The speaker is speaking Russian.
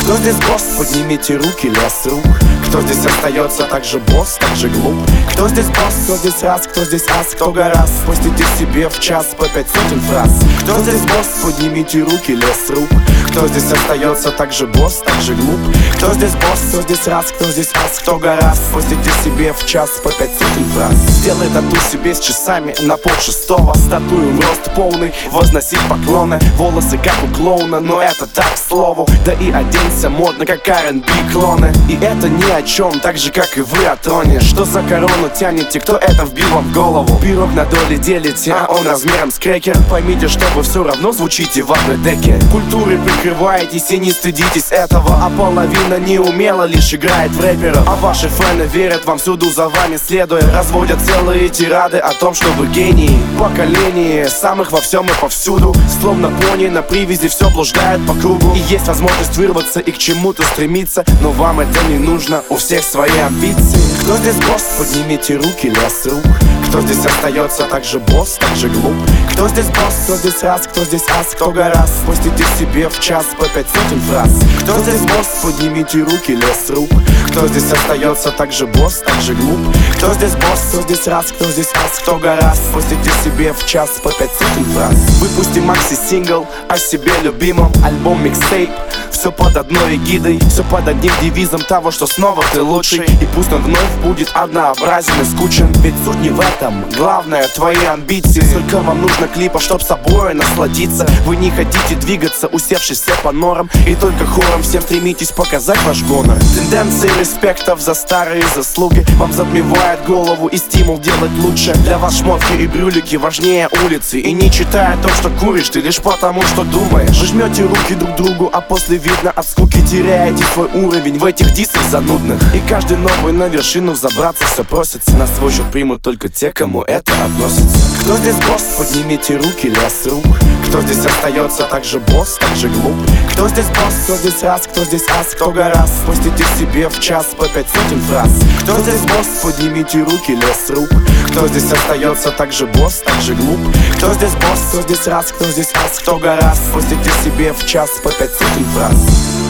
Кто здесь босс? Поднимите руки, лес рук. Кто здесь остается так же босс, так же глуп? Кто здесь босс? Кто здесь раз, кто здесь ас, кто гораст постите себе в час по 500 фраз. Кто здесь босс? Поднимите руки, лес рук. Кто здесь остается так же босс, так же глуп? Кто здесь босс? Кто здесь раз, кто здесь ас, кто гораст постите себе в час по 500 фраз. Сделай тату себе с часами на полшестого. Статую в рост полный, возносить поклоны. Волосы как у клоуна, но это так, к слову. Да и оденься модно, как R&B клоны. И это ни о чем, так же как и вы о троне. Что за корону тянете, кто это вбил вам в голову? Пирог на доли делите, а он размером с крекер. Поймите, что вы все равно звучите в одной деке. Культуры прикрываетесь и не стыдитесь этого. А половина неумело лишь играет в рэпера. А ваши фэны верят вам всюду, за вами следуя. Разводят целые тирады о том, что вы гении. Поколение самых во всем и повсюду. Словно пони на привязи все блуждает по кругу. И есть возможность вырваться и к чему-то стремиться, но вам это не нужно, у всех свои амбиции. Кто здесь босс? Поднимите руки, лес рук. Кто здесь остается так же босс, так же глуп? Кто здесь босс? Кто здесь раз, кто здесь ас, кто гораст постите себе в час по 500 фраз. Кто здесь босс? Поднимите руки, лес рук. Кто здесь остается так же босс, так же глуп? Кто здесь босс? Кто здесь раз, кто здесь ас, кто гораст постите себе в час по 500 фраз. Выпустим макси-сингл о себе любимом, альбом микстейп. Все под одной эгидой, все под одним девизом того, что снова ты лучший. И пусть он вновь будет однообразен и скучен, ведь суть не в этом, главное твои амбиции. Сколько вам нужно клипов, чтоб собой насладиться? Вы не хотите двигаться, усевшись все по норам, и только хором всем стремитесь показать ваш гонор. Тенденции респектов за старые заслуги вам затмевает голову и стимул делать лучше. Для вас шмотки и брюлики важнее улицы. И не читая то, что куришь ты лишь потому, что думаешь. Вы жмете руки друг другу, а после видно от скуки теряете свой уровень в этих дисах занудных. И каждый новый на вершину взобраться все просится. На свой счет примут только те, кому это относится. Кто здесь босс? Поднимите руки, лес рук. Кто здесь остается так же босс, так же глуп? Кто здесь босс? Кто здесь раз, кто здесь ас, кто гораст постите себе в час по 500 фраз. Кто здесь босс? Поднимите руки, лес рук. Кто здесь остается так же босс, так же глуп? Кто здесь босс? Кто здесь раз, кто здесь ас, кто гораст постите себе в час по 500 фраз.